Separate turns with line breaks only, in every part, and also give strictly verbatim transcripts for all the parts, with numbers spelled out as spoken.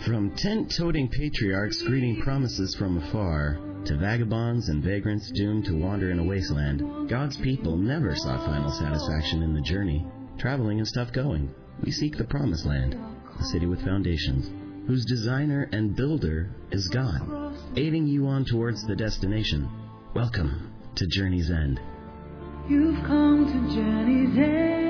From tent-toting patriarchs greeting promises from afar, to vagabonds and vagrants doomed to wander in a wasteland, God's people never sought final satisfaction in the journey. Traveling is tough going. We seek the promised land, a city with foundations, whose designer and builder is God, aiding you on towards the destination. Welcome to Journey's End.
You've come to Journey's End.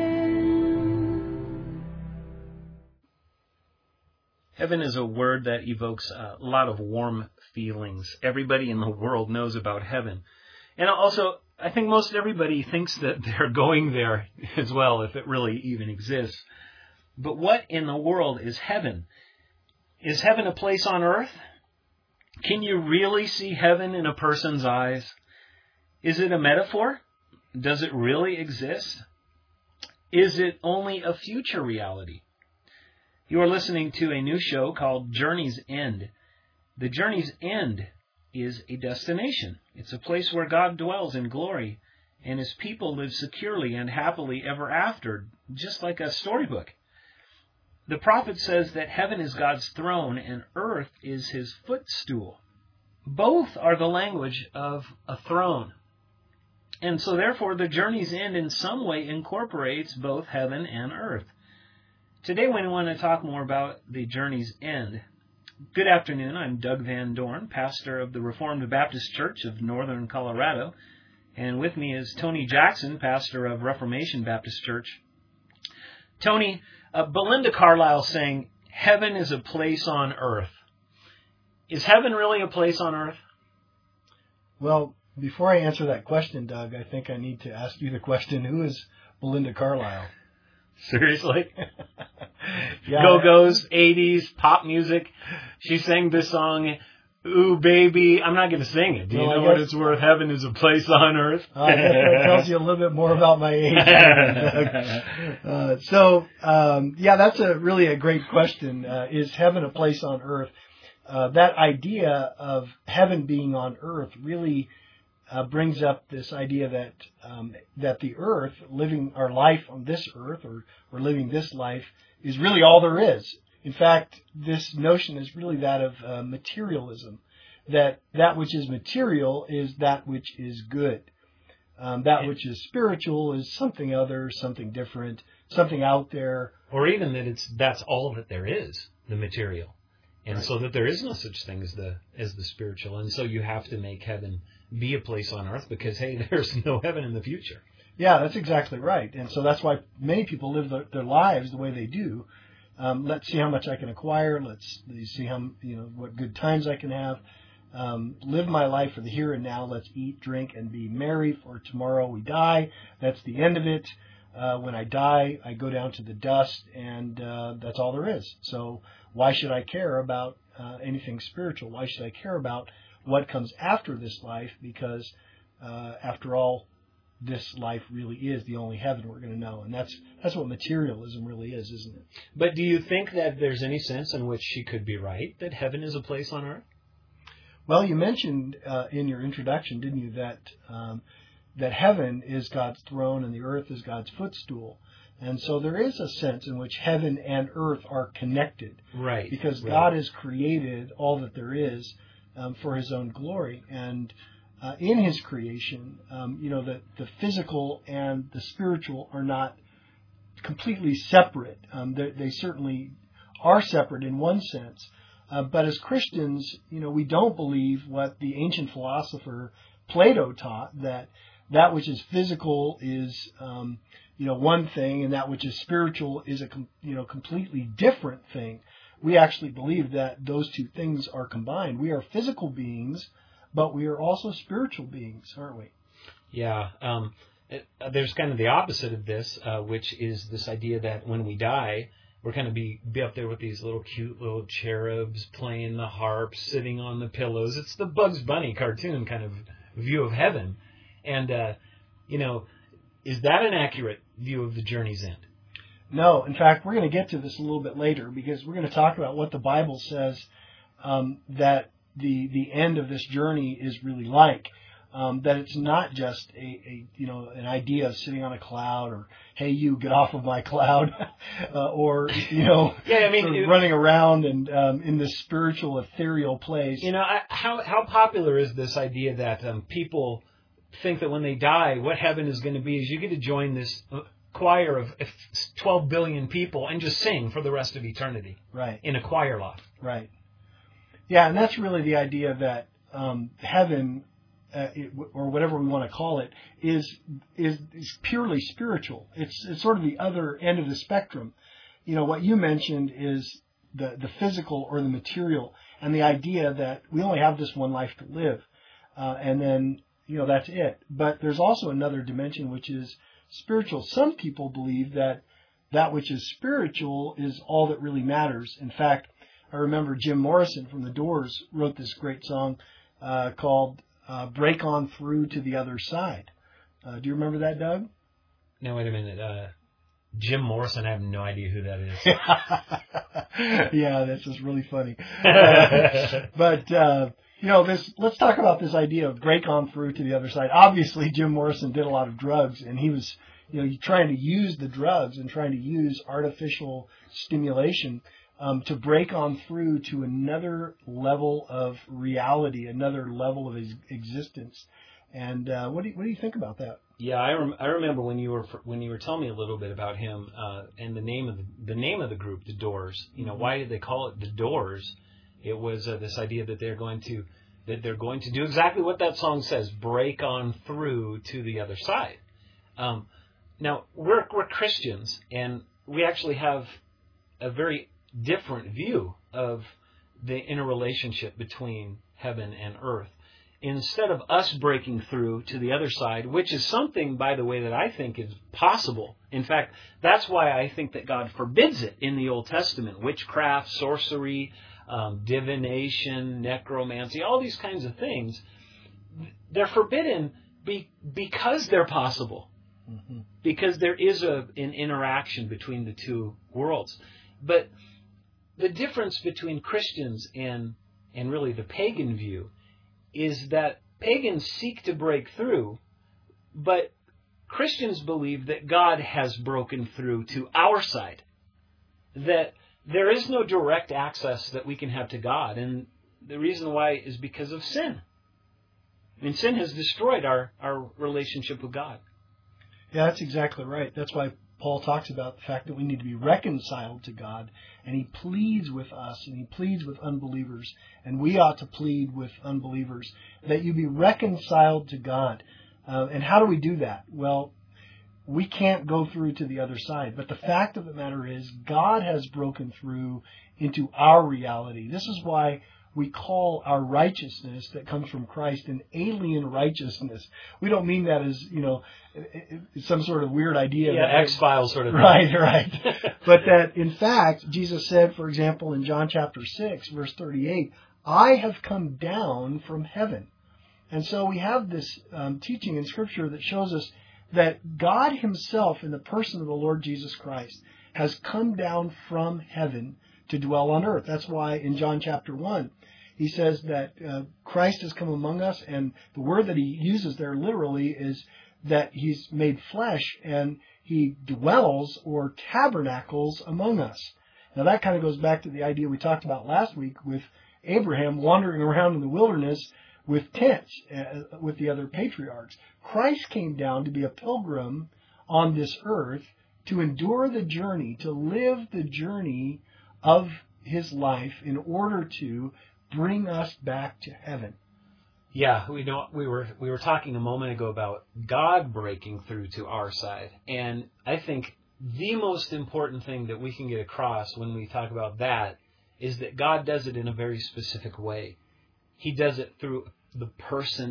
Heaven is a word that evokes a lot of warm feelings. Everybody in the world knows about heaven. And also, I think most everybody thinks that they're going there as well, if it really even exists. But what in the world is heaven? Is heaven a place on earth? Can you really see heaven in a person's eyes? Is it a metaphor? Does it really exist? Is it only a future reality? You are listening to a new show called Journey's End. The Journey's End is a destination. It's a place where God dwells in glory, and His people live securely and happily ever after, just like a storybook. The prophet says that heaven is God's throne and earth is His footstool. Both are the language of a throne. And so therefore the Journey's End in some way incorporates both heaven and earth. Today we want to talk more about the Journey's End. Good afternoon, I'm Doug Van Dorn, pastor of the Reformed Baptist Church of Northern Colorado. And with me is Tony Jackson, pastor of Reformation Baptist Church. Tony, uh, Belinda Carlisle saying, heaven is a place on earth. Is heaven really a place on earth?
Well, before I answer that question, Doug, I think I need to ask you the question, who is Belinda Carlisle?
Seriously?
Yeah.
Go-Go's, eighties, pop music. She sang this song, Ooh Baby. I'm not going to sing it. Do you
well,
know
guess,
what it's worth? Heaven is a place on earth.
Uh, I guess that tells you a little bit more about my age. uh, so, um, yeah, that's a really a great question. Uh, is heaven a place on earth? Uh, that idea of heaven being on earth really Uh, brings up this idea that um, that the earth, living our life on this earth, or, or living this life, is really all there is. In fact, this notion is really that of uh, materialism, that that which is material is that which is good. Um, that which is spiritual is something other, something different, something out there.
Or even that it's that's all that there is, the material. And
Right.
so that there is no such thing as the as the spiritual. And so you have to make heaven be a place on earth because, hey, there's no heaven in the future.
Yeah, that's exactly right. And so that's why many people live their, their lives the way they do. Um, let's see how much I can acquire. Let's see how you know what good times I can have. Um, live my life for the here and now. Let's eat, drink, and be merry, for tomorrow we die. That's the end of it. Uh, when I die, I go down to the dust, and uh, that's all there is. So why should I care about uh, anything spiritual? Why should I care about what comes after this life? Because uh, after all, this life really is the only heaven we're going to know. And that's that's what materialism really is, isn't it?
But do you think that there's any sense in which she could be right, that heaven is a place on earth?
Well, you mentioned uh, in your introduction, didn't you, that um, that heaven is God's throne and the earth is God's footstool. And so there is a sense in which heaven and earth are connected.
Right.
Because
right.
God has created all that there is um, for His own glory. And uh, in His creation, um, you know, the, the physical and the spiritual are not completely separate. Um, they certainly are separate in one sense. Uh, but as Christians, you know, we don't believe what the ancient philosopher Plato taught, that that which is physical is, um, you know, one thing, and that which is spiritual is a, com- you know, completely different thing. We actually believe that those two things are combined. We are physical beings, but we are also spiritual beings, aren't we?
Yeah. Um, it, uh, there's kind of the opposite of this, uh, which is this idea that when we die, we're going to be, be up there with these little cute little cherubs playing the harp, sitting on the pillows. It's the Bugs Bunny cartoon kind of view of heaven. And, uh, you know, is that an accurate view of the Journey's End?
No. In fact, we're going to get to this a little bit later because we're going to talk about what the Bible says um, that the the end of this journey is really like. Um, that it's not just a, a you know an idea of sitting on a cloud, or hey, you get off of my cloud, uh, or you know
yeah, I mean,
sort of
it,
running around and um, in this spiritual ethereal place.
You know, I, how how popular is this idea that um, people think that when they die, what heaven is going to be is you get to join this choir of twelve billion people and just sing for the rest of eternity,
right?
In a choir loft,
right? Yeah, and that's really the idea that um, heaven. Uh, it, or whatever we want to call it, is, is is purely spiritual. It's it's sort of the other end of the spectrum. You know, what you mentioned is the, the physical or the material, and the idea that we only have this one life to live, uh, and then, you know, that's it. But there's also another dimension, which is spiritual. Some people believe that that which is spiritual is all that really matters. In fact, I remember Jim Morrison from The Doors wrote this great song uh, called Uh, break on through to the other side. Uh, do you remember that, Doug?
No, wait a minute. Uh, Jim Morrison, I have no idea who that is.
Yeah, that's just really funny. Uh, but, uh, you know, this. let's talk about this idea of break on through to the other side. Obviously, Jim Morrison did a lot of drugs, and he was, you know, trying to use the drugs and trying to use artificial stimulation Um, to break on through to another level of reality, another level of his existence. And uh, what do you, what do you think about that?
Yeah, I, rem- I remember when you were when you were telling me a little bit about him uh, and the name of the, the name of the group, The Doors. You know, why did they call it The Doors? It was uh, this idea that they're going to that they're going to do exactly what that song says: break on through to the other side. Um, now we're we're Christians, and we actually have a very different view of the interrelationship between heaven and earth. Instead of us breaking through to the other side, which is something, by the way, that I think is possible. In fact, that's why I think that God forbids it in the Old Testament. Witchcraft, sorcery, um, divination, necromancy, all these kinds of things, they're forbidden be, because they're possible. Mm-hmm. Because there is a, an interaction between the two worlds. But the difference between Christians and and really the pagan view is that pagans seek to break through, but Christians believe that God has broken through to our side, that there is no direct access that we can have to God, and the reason why is because of sin. I mean, sin has destroyed our, our relationship with God.
Yeah, that's exactly right. That's why Paul talks about the fact that we need to be reconciled to God, and he pleads with us, and he pleads with unbelievers, and we ought to plead with unbelievers, that you be reconciled to God. Uh, and how do we do that? Well, we can't go through to the other side, but the fact of the matter is God has broken through into our reality. This is why we call our righteousness that comes from Christ an alien righteousness. We don't mean that as, you know, some sort of weird idea.
Yeah,
that,
X-Files sort of thing.
Right, right. But that, in fact, Jesus said, for example, in John chapter six, verse thirty-eight, I have come down from heaven. And so we have this um, teaching in Scripture that shows us that God himself, in the person of the Lord Jesus Christ, has come down from heaven to dwell on earth. That's why in John chapter one, he says that uh, Christ has come among us, and the word that he uses there literally is that he's made flesh and he dwells or tabernacles among us. Now that kind of goes back to the idea we talked about last week with Abraham wandering around in the wilderness with tents uh, with the other patriarchs. Christ came down to be a pilgrim on this earth, to endure the journey, to live the journey of his life in order to bring us back to heaven.
Yeah, we know we were we were talking a moment ago about God breaking through to our side, and I think the most important thing that we can get across when we talk about that is that God does it in a very specific way. He does it through the person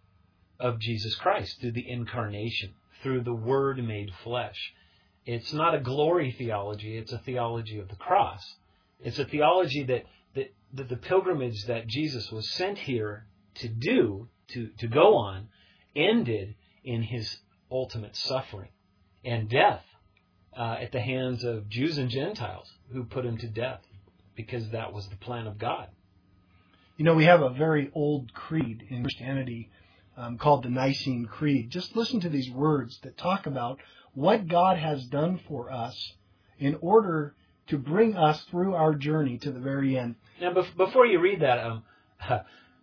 of Jesus Christ, through the incarnation, through the Word made flesh. It's not a glory theology, it's a theology of the cross. It's a theology that that, that the pilgrimage that Jesus was sent here to do, to, to go on, ended in his ultimate suffering and death uh, at the hands of Jews and Gentiles who put him to death, because that was the plan of God.
You know, we have a very old creed in Christianity um, called the Nicene Creed. Just listen to these words that talk about what God has done for us in order to bring us through our journey to the very end.
Now, bef- before you read that, um, I,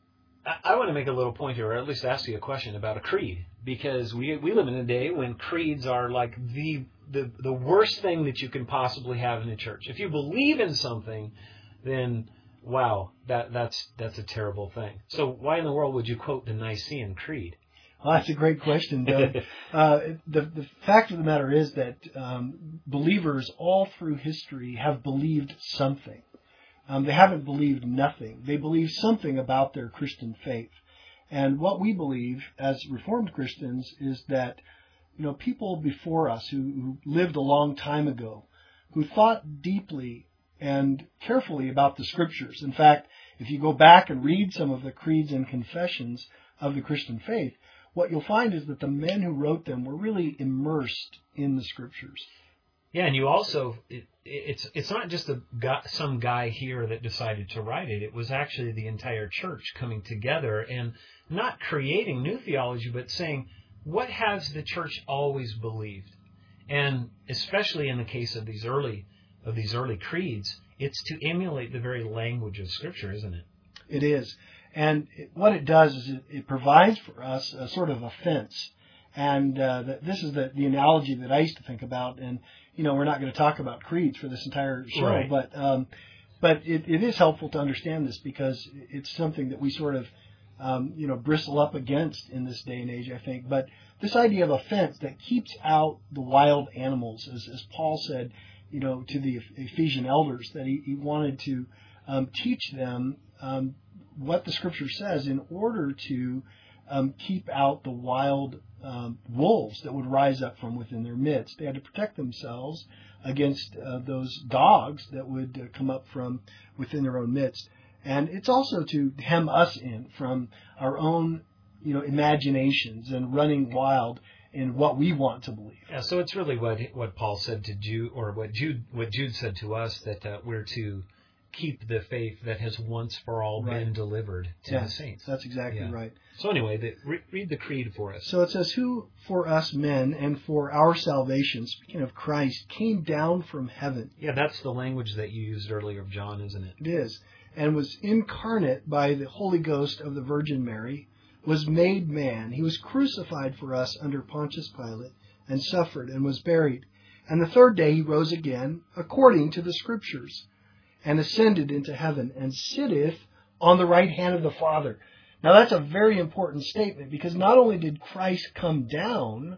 I want to make a little point here, or at least ask you a question about a creed, because we we live in a day when creeds are like the the the worst thing that you can possibly have in a church. If you believe in something, then wow, that that's that's a terrible thing. So why in the world would you quote the Nicene Creed?
Well, that's a great question, Doug. uh, the, the fact of the matter is that um, believers all through history have believed something. Um, they haven't believed nothing. They believe something about their Christian faith. And what we believe as Reformed Christians is that, you know, people before us who, who lived a long time ago, who thought deeply and carefully about the Scriptures. In fact, if you go back and read some of the creeds and confessions of the Christian faith, what you'll find is that the men who wrote them were really immersed in the Scriptures.
Yeah, and you also, it, it's it's not just a guy, some guy here that decided to write it. It was actually the entire church coming together and not creating new theology, but saying, what has the church always believed? And especially in the case of these early of these early creeds, it's to emulate the very language of Scripture, isn't it?
It is. And it, what it does is it, it provides for us a sort of a fence. And uh, the, this is the, the analogy that I used to think about. And, you know, we're not going to talk about creeds for this entire show,
right.
but um, but it, it is helpful to understand this because it's something that we sort of, um, you know, bristle up against in this day and age, I think. But this idea of a fence that keeps out the wild animals, as, as Paul said, you know, to the Ephesian elders, that he, he wanted to um, teach them um, what the Scripture says in order to um, keep out the wild um, wolves that would rise up from within their midst. They had to protect themselves against uh, those dogs that would uh, come up from within their own midst. And it's also to hem us in from our own, you know, imaginations and running wild in what we want to believe.
Yeah, so it's really what what Paul said to Jude, or what Jude what Jude said to us, that uh, we're to keep the faith that has once for all
right.
been delivered to
yeah,
the saints.
That's exactly
yeah.
right.
So anyway, the, re- read the creed for us.
So it says, who for us men and for our salvation, speaking of Christ, came down from heaven.
Yeah, that's the language that you used earlier of John, isn't it?
It is. And was incarnate by the Holy Ghost of the Virgin Mary, was made man. He was crucified for us under Pontius Pilate, and suffered, and was buried. And the third day he rose again, according to the Scriptures, and ascended into heaven, and sitteth on the right hand of the Father. Now that's a very important statement, because not only did Christ come down,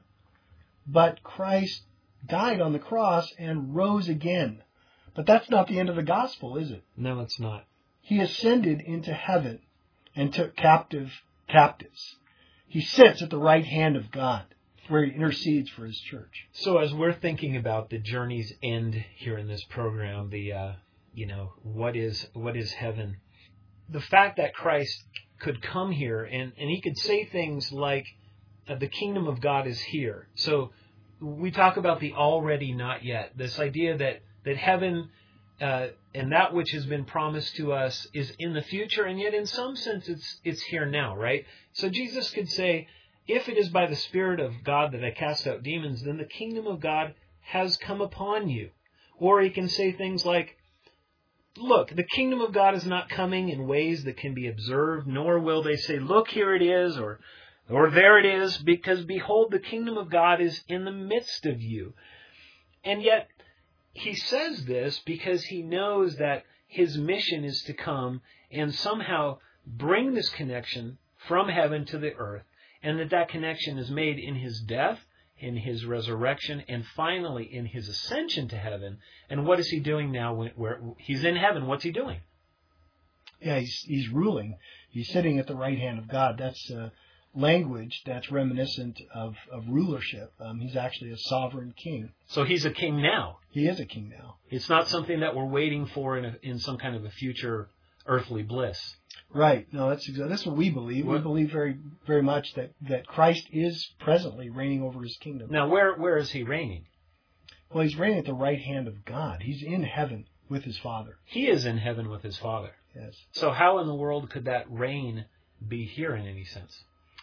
but Christ died on the cross and rose again. But that's not the end of the gospel, is it?
No, it's not.
He ascended into heaven and took captive captives. He sits at the right hand of God, where he intercedes for his church.
So as we're thinking about the journey's end here in this program, the uh, you know, what is what is heaven? The fact that Christ could come here and, and he could say things like, uh, the kingdom of God is here. So we talk about the already not yet, this idea that, that heaven uh, and that which has been promised to us is in the future, and yet in some sense it's it's here now, right? So Jesus could say, if it is by the Spirit of God that I cast out demons, then the kingdom of God has come upon you. Or he can say things like, look, the kingdom of God is not coming in ways that can be observed, nor will they say, look, here it is, or or there it is, because behold, the kingdom of God is in the midst of you. And yet, he says this because he knows that his mission is to come and somehow bring this connection from heaven to the earth, and that that connection is made in his death, in his resurrection, and finally in his ascension to heaven. And what is he doing now when where he's in heaven? What's he doing?
Yeah, he's, he's ruling. He's sitting at the right hand of God. That's uh, language that's reminiscent of, of rulership. Um, he's actually a sovereign king.
So he's a king now.
He is a king now.
It's not something that we're waiting for in, a, in some kind of a future earthly bliss.
Right. No, that's exactly, that's what we believe. What? We believe very, very much that, that Christ is presently reigning over his kingdom.
Now, where where is he reigning?
Well, he's reigning at the right hand of God. He's in heaven with his Father.
He is in heaven with his Father.
Yes.
So how in the world could that reign be here in any sense?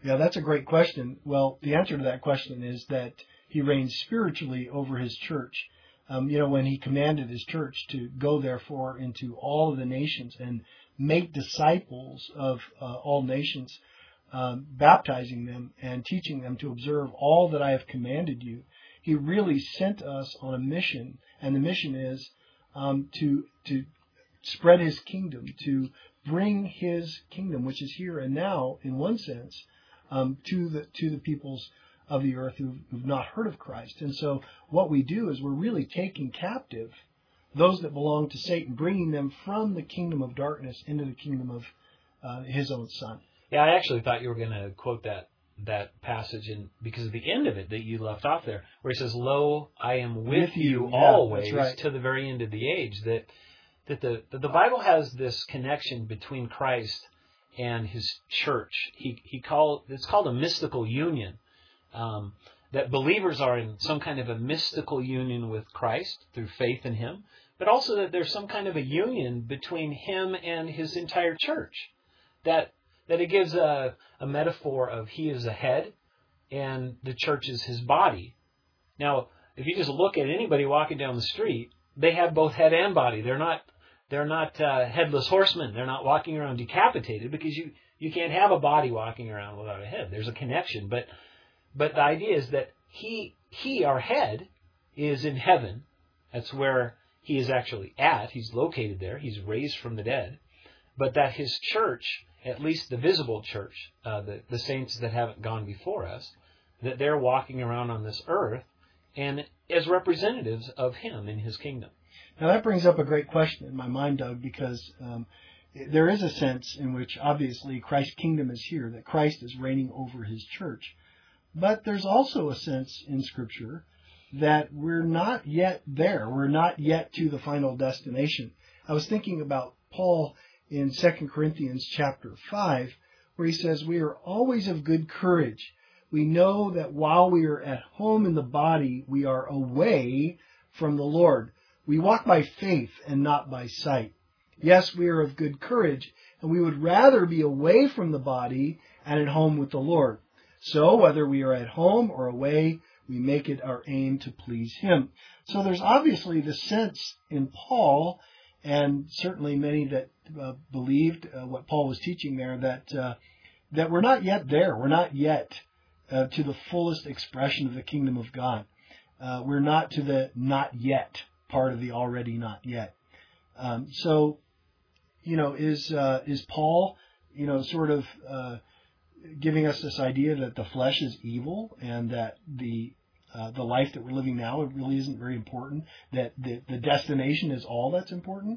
Yeah, that's a great question. Well, the answer to that question is that he reigns spiritually over his church. Um, you know, when he commanded his church to go, therefore, into all of the nations and make disciples of uh, all nations, um, baptizing them and teaching them to observe all that I have commanded you, he really sent us on a mission, and the mission is um, to to spread his kingdom, to bring his kingdom, which is here and now, in one sense, um, to the to the peoples of the earth who've, who've not heard of Christ. And so what we do is we're really taking captive those that belong to Satan, bringing them from the kingdom of darkness into the kingdom of uh, his own Son.
Yeah, I actually thought you were going to quote that that passage, in because of the end of it that you left off there, where he says, "Lo, I am with,
With you,
you
yeah,
always
that's right.
to the very end of the age." That that the that the Bible has this connection between Christ and his church. He he called it's called a mystical union. Um, that believers are in some kind of a mystical union with Christ through faith in him, but also that there's some kind of a union between him and his entire church. That that it gives a, a metaphor of he is the head and the church is his body. Now, if you just look at anybody walking down the street, they have both head and body. They're not they're not uh, headless horsemen. They're not walking around decapitated, because you, you can't have a body walking around without a head. There's a connection, but But the idea is that he, he, our head, is in heaven. That's where he is actually at. He's located there. He's raised from the dead. But that his church, at least the visible church, uh, the, the saints that haven't gone before us, that they're walking around on this earth and as representatives of him in his kingdom.
Now that brings up a great question in my mind, Doug, because um, there is a sense in which obviously Christ's kingdom is here, that Christ is reigning over his church. But there's also a sense in Scripture that we're not yet there. We're not yet to the final destination. I was thinking about Paul in Second Corinthians chapter five, where he says, "We are always of good courage. We know that while we are at home in the body, we are away from the Lord. We walk by faith and not by sight. Yes, we are of good courage, and we would rather be away from the body and at home with the Lord. So whether we are at home or away, we make it our aim to please him." So there's obviously the sense in Paul, and certainly many that uh, believed uh, what Paul was teaching there, that uh, that we're not yet there. We're not yet uh, to the fullest expression of the kingdom of God. Uh, we're not to the not yet part of the already not yet. Um, so, you know, is uh, is Paul, you know, sort of uh, giving us this idea that the flesh is evil and that the uh, the life that we're living now really isn't very important, that the, the destination is all that's important?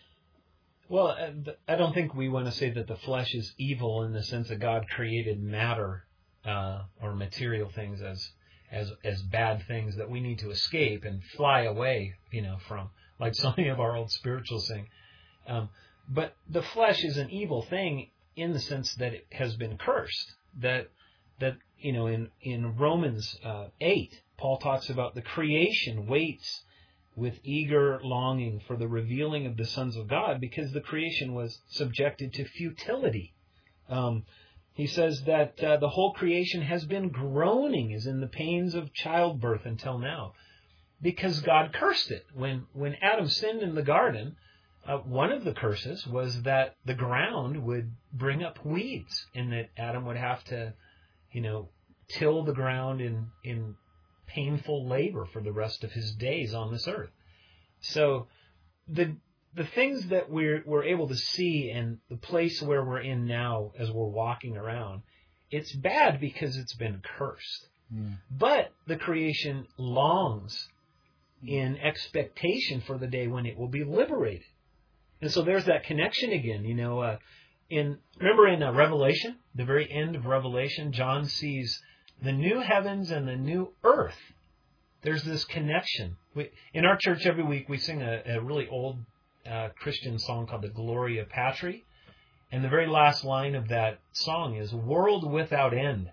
Well, I don't think we want to say that the flesh is evil in the sense that God created matter uh, or material things as as as bad things that we need to escape and fly away, you know, from, like so many of our old spirituals sing. Um, but the flesh is an evil thing in the sense that it has been cursed. That that you know, in in Romans uh, eight, Paul talks about the creation waits with eager longing for the revealing of the sons of God, because the creation was subjected to futility. Um, he says that uh, the whole creation has been groaning, as in the pains of childbirth until now, because God cursed it. When when Adam sinned in the garden, uh, one of the curses was that the ground would bring up weeds, and that Adam would have to, you know, till the ground in in painful labor for the rest of his days on this earth. So the the things that we're we're able to see and the place where we're in now as we're walking around, it's bad because it's been cursed. Mm. But the creation longs in expectation for the day when it will be liberated. And so there's that connection again. You know, uh, in remember in uh, Revelation, the very end of Revelation, John sees the new heavens and the new earth. There's this connection. We, in our church every week we sing a, a really old uh, Christian song called the Gloria Patri. And the very last line of that song is, "World without end.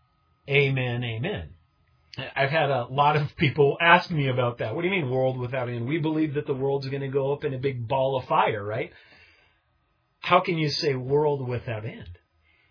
Amen, amen." I've had a lot of people ask me about that. What do you mean, world without end? We believe that the world's going to go up in a big ball of fire, right? How can you say world without end?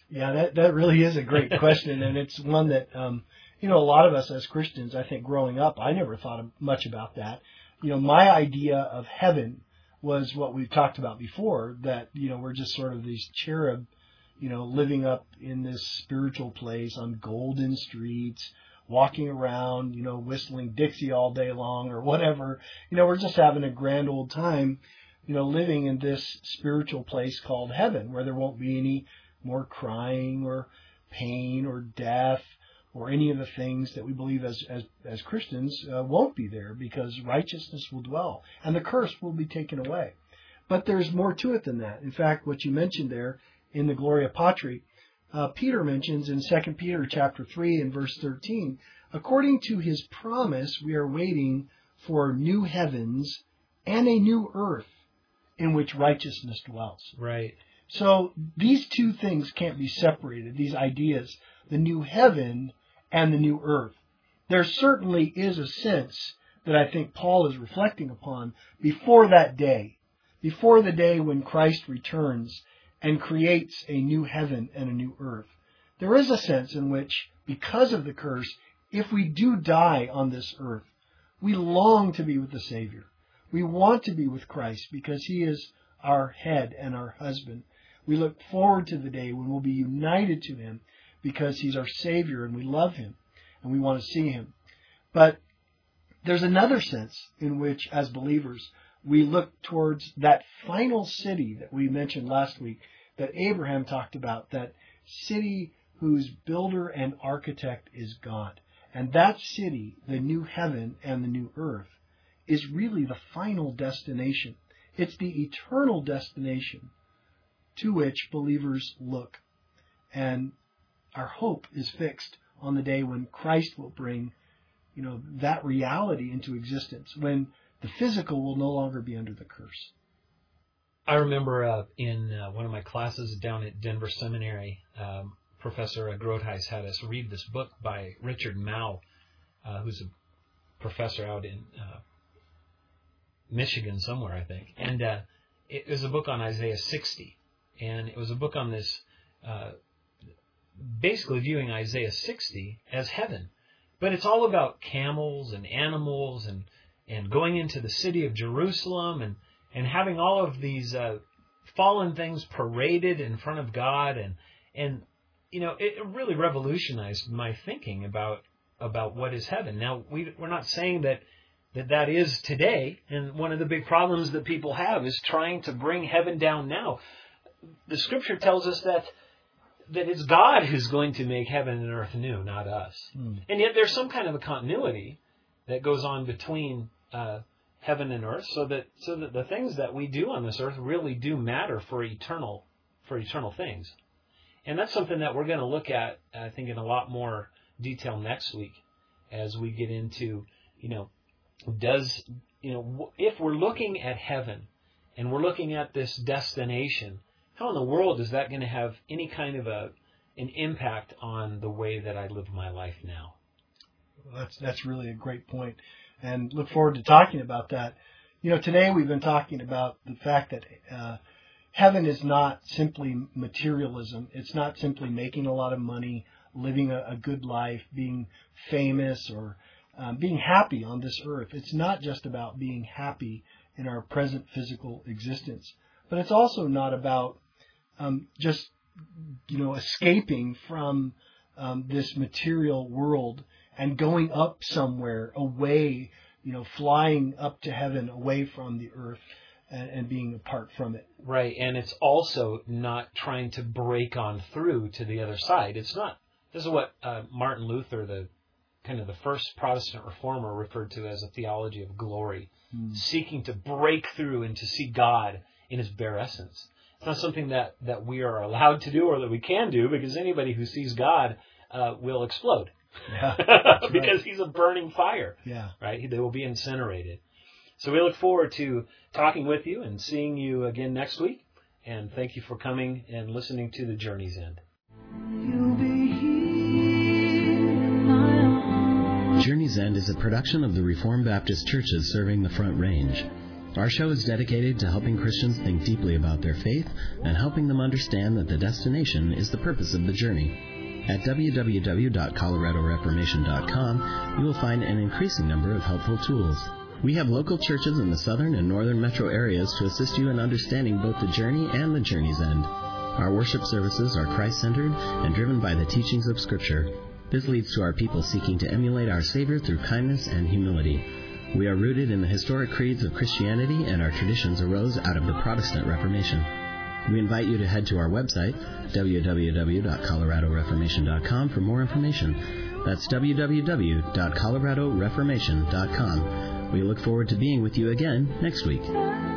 Yeah, that, that really is a great question, and it's one that, um, you know, a lot of us as Christians, I think growing up, I never thought much about that. You know, my idea of heaven was what we've talked about before, that, you know, we're just sort of these cherub, you know, living up in this spiritual place on golden streets, walking around, you know, whistling Dixie all day long or whatever. You know, we're just having a grand old time, you know, living in this spiritual place called heaven, where there won't be any more crying or pain or death or any of the things that we believe as as, as Christians uh, won't be there, because righteousness will dwell and the curse will be taken away. But there's more to it than that. In fact, what you mentioned there in the Gloria Patri, uh, Peter mentions in Second Peter chapter three and verse thirteen, according to his promise, we are waiting for new heavens and a new earth in which righteousness dwells.
Right.
So these two things can't be separated, these ideas, the new heaven and the new earth. There certainly is a sense that I think Paul is reflecting upon before that day, before the day when Christ returns and creates a new heaven and a new earth. There is a sense in which, because of the curse, if we do die on this earth, we long to be with the Savior. We want to be with Christ because he is our head and our husband. We look forward to the day when we'll be united to him because he's our Savior and we love him and we want to see him. But there's another sense in which, as believers, we look towards that final city that we mentioned last week that Abraham talked about, that city whose builder and architect is God. And that city, the new heaven and the new earth, is really the final destination. It's the eternal destination to which believers look. And our hope is fixed on the day when Christ will bring, you know, that reality into existence, when the physical will no longer be under the curse.
I remember uh, in uh, one of my classes down at Denver Seminary, um, Professor Groothuis had us read this book by Richard Mouw, uh, who's a professor out in uh, Michigan somewhere, I think. And uh, it was a book on Isaiah sixty. And it was a book on this, uh, basically viewing Isaiah sixty as heaven. But it's all about camels and animals and, and going into the city of Jerusalem and, and having all of these uh, fallen things paraded in front of God. And, and you know, it really revolutionized my thinking about about what is heaven. Now, we, we're not saying that, that that is today. And one of the big problems that people have is trying to bring heaven down now. The Scripture tells us that that it's God who's going to make heaven and earth new, not us. Mm. And yet there's some kind of a continuity that goes on between uh, heaven and earth, so that so that the things that we do on this earth really do matter for eternal for eternal things. And that's something that we're going to look at, I think, in a lot more detail next week as we get into, you know, does, you know, if we're looking at heaven and we're looking at this destination, how in the world is that going to have any kind of a an impact on the way that I live my life now?
Well, that's that's really a great point, and look forward to talking about that. You know, today we've been talking about the fact that uh, heaven is not simply materialism. It's not simply making a lot of money, living a, a good life, being famous, or um, being happy on this earth. It's not just about being happy in our present physical existence, but it's also not about Um, just, you know, escaping from um, this material world and going up somewhere away, you know, flying up to heaven away from the earth and, and being apart from it.
Right, and it's also not trying to break on through to the other side. It's not. This is what uh, Martin Luther, the kind of the first Protestant reformer, referred to as a theology of glory, mm. seeking to break through and to see God in his bare essence. It's not something that, that we are allowed to do or that we can do, because anybody who sees God uh, will explode.
Yeah,
because
right.
He's a burning fire.
Yeah.
Right? They will be incinerated. So we look forward to talking with you and seeing you again next week. And thank you for coming and listening to The Journey's End.
Journey's End is a production of the Reformed Baptist Churches serving the Front Range. Our show is dedicated to helping Christians think deeply about their faith and helping them understand that the destination is the purpose of the journey. At w w w dot colorado reformation dot com, you will find an increasing number of helpful tools. We have local churches in the southern and northern metro areas to assist you in understanding both the journey and the journey's end. Our worship services are Christ-centered and driven by the teachings of Scripture. This leads to our people seeking to emulate our Savior through kindness and humility. We are rooted in the historic creeds of Christianity, and our traditions arose out of the Protestant Reformation. We invite you to head to our website, w w w dot colorado reformation dot com, for more information. That's w w w dot colorado reformation dot com. We look forward to being with you again next week.